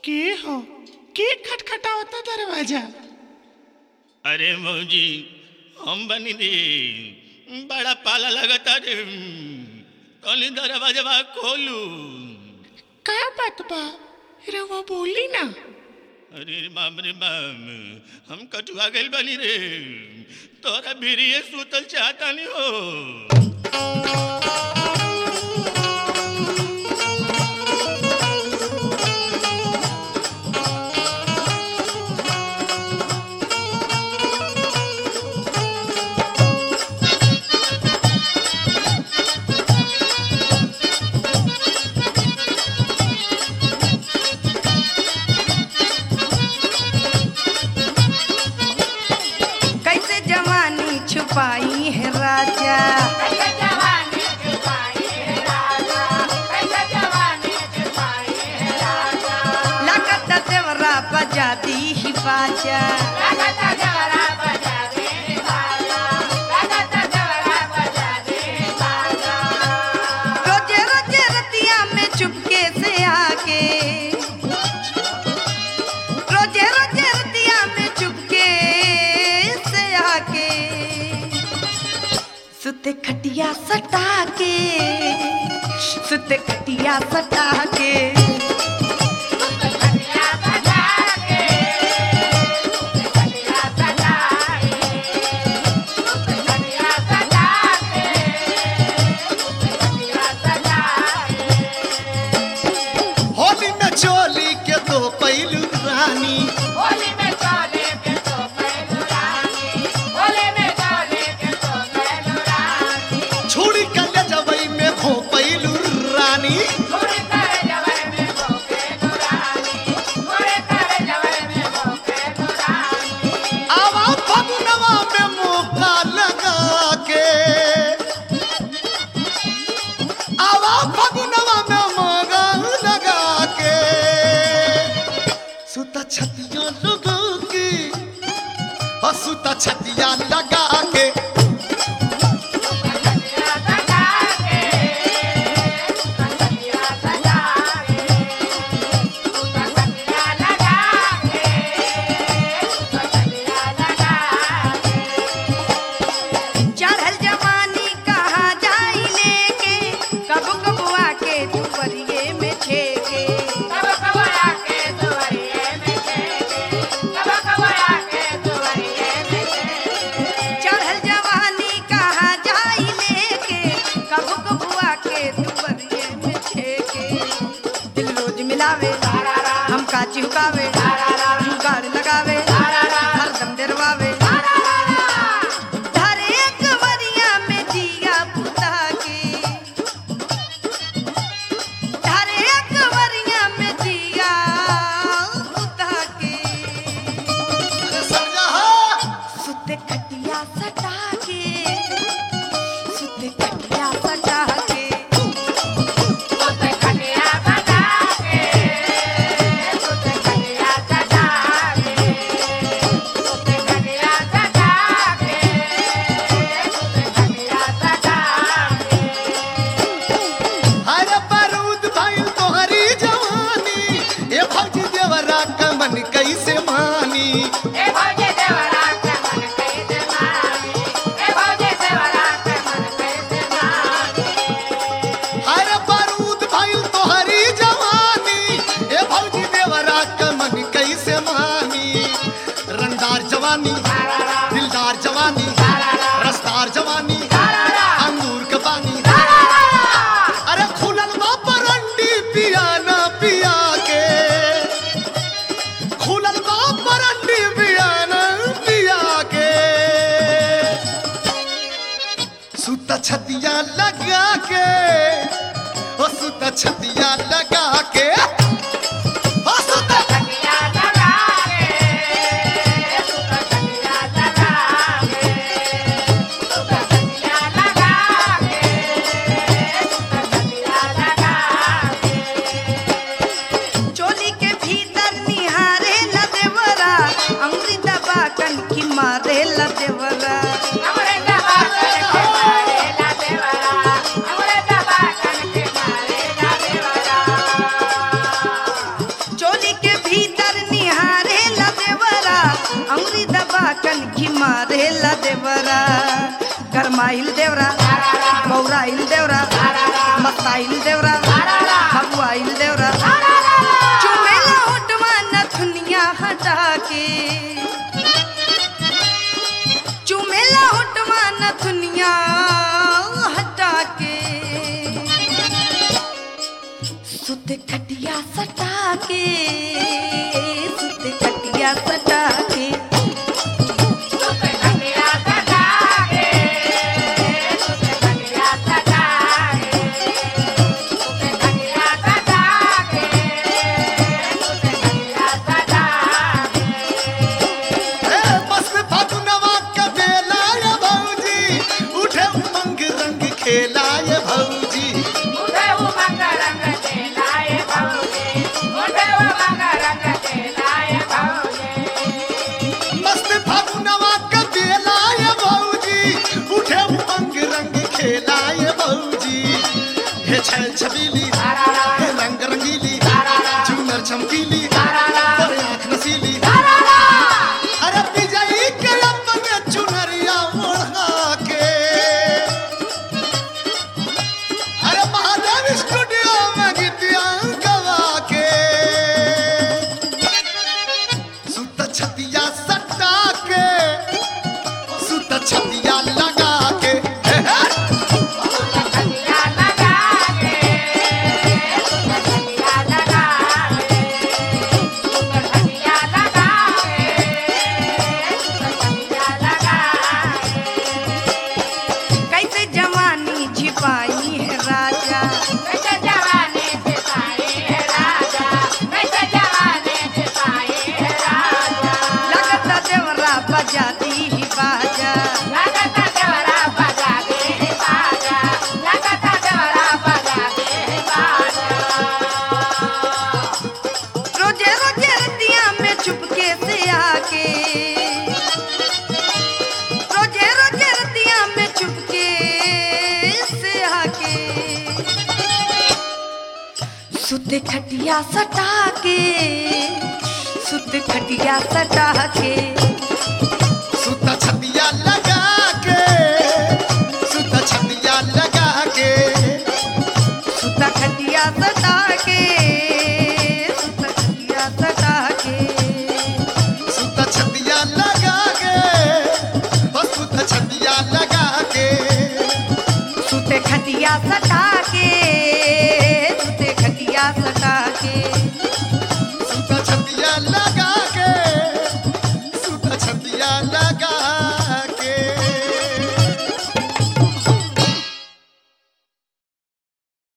के हो के खटखटावता दरवाजा? अरे मौजी हम बनी रे, बड़ा पाला लगता रे, तनी दरवाजा खोलू। का बात बा? रवा बोली ना। अरे बाप रे बाप, हम कटुआ गइल बनी रे, तोरा भिरिये सुतल चाहता नहीं हो। छुपाई है राजा, कैसे जवानी छुपाई है राजा, कैसे जवानी छुपाई है राजा। लागत देवरा बजा दी ही बाजा, लागत देवरा बजा दे बाजा, लागत देवरा बजा दे बाजा। रोजे रोजे रतिया में चुपके से आके, रोजे रोजे रतिया में चुपके से आके सुते खटिया सटा के, सुते खटिया सटा के, खटिया सजा के, खटिया सजा के, खटिया सजा के, खटिया सजा के। होली में चोली के दो पहलू रानी, होली में चोली के तो पहलू रानी, होली में चोली के तो पहलू रानी। छुड़ी कले जवई में भो पहलू रानी। थोड़े तारे जवान में भोके दुरानी, थोड़े तारे जवान में भोके दुरानी। आवा फगुनवा में मौका लगा के, आवा फगुनवा में मौका लगा के, सुता छतिया लगा के, सुता छतिया लगा के, खटिया सजा के, खटिया सजा के, खटिया लगा के, खटिया लगा के। चढ़ल जवानी कहाँ जाई लेके, कब कबुआ के दुपहरिए में छेके, कब कब आके दुआरिये में छेके, कब कब आके दुआरिये में छेके। चढ़ल जवानी कहाँ जाई लेके, कब कबुआ के दुपहरिये में छेके। दिल रोज मिलावे हमका चिहुकावे, जुगाड़ लगावे हरदम डरवावे, धरे अकबरिया में दिया बुता के, धरे अकबरिया में दिया बुता के, अरे सरजा सुते खटिया सटा के, सुते खटिया सटा के, सुते खटिया सजा के, सुते खटिया सजा के, सुते खटिया सजा के, सुते खटिया सजा के। अरे बारूद भाई तोहरी जवानी, ए भौजी देवरा कमन कैसे मानी। ए भौजी देवरा के मन कैसे मानी, ए भौजी देवरा के मन कैसे मानी। अरे बारूद भाई तोहरी जवानी, ए भौजी देवरा कमन कैसे मानी। रंगदार जवानी, दिलदार जवानी, रसदार जवानी, अंगूर का पानी। अरे खुलल बा परंडी पिया ना पिया के, खुलल बा परंडी पिया ना पिया के, सुता छतिया लगा के, ओ सुता छतिया लगा के, ओ सुता खटिया लगा के, सुता खटिया लगा के, सुता खटिया लगा के, सुता खटिया लगा के। चोली के भीतर निहारे ला देवरा, अमृत बाकन की मारे ला देवरा, हमरे दबा के मारे ला देवरा, हमरे दबा के मारे ला देवरा। बांधेला देवरा गरमाइल देवरा मौराइल देवरा मस्ताइल देवरा भगवाइल देवरा चुमेला होटवा नथुनिया हटा के चुमेला होटवा नथुनिया हटा के सुत खटिया सटा के सुत खटिया सटा के ए मस्त फागुनवा के बेला ये भौजी उठे उमंग रंग खेला ये भौजी मस्त फागुनवा के बेला ये भौजी उठे उमंग रंग खेला ये भौजी हे छल छबीली हे रंग रंगीली झूमर चमकीली तेरे आँख नसीली अरे विजयी के अपने चुनरिया ओढ़ा के अरे महादेव स्टूडियो में गीतिया गवा के सुत छतिया सटा के सुत छतिया लगा के हे हे। कैसे जवानी छिपाई है राजा लगता देवरा बजाती ही बाजा रोजे रोजे रतिया में चुपके से आके रोजे रोजे रतिया में चुपके से आके सुते खटिया सटा के सुते खटिया सटा के सुत छतिया लगा के सुत छतिया लगा के सुता खटिया सटा के सुता खटिया सटा के सुत छतिया लगा के बस सुत छतिया लगा के सुते खटिया सटा